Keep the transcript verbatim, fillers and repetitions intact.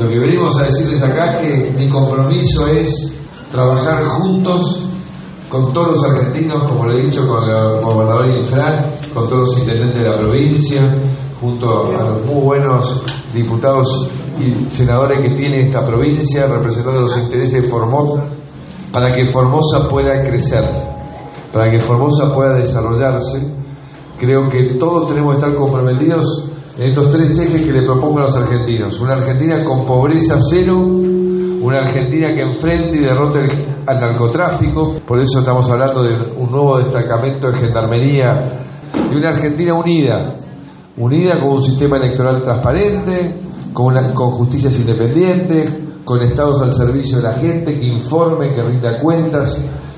Lo que venimos a decirles acá es que mi compromiso es trabajar juntos con todos los argentinos, como le he dicho, con el gobernador Infran, con todos los intendentes de la provincia, junto a los muy buenos diputados y senadores que tiene esta provincia, representando los intereses de Formosa, para que Formosa pueda crecer, para que Formosa pueda desarrollarse. Creo que todos tenemos que estar comprometidos en estos tres ejes que le propongo a los argentinos: una Argentina con pobreza cero, una Argentina que enfrente y derrote al narcotráfico, por eso estamos hablando de un nuevo destacamento de gendarmería, y una Argentina unida, unida con un sistema electoral transparente, con, una, con justicias independientes, con estados al servicio de la gente, que informen, que rinda cuentas.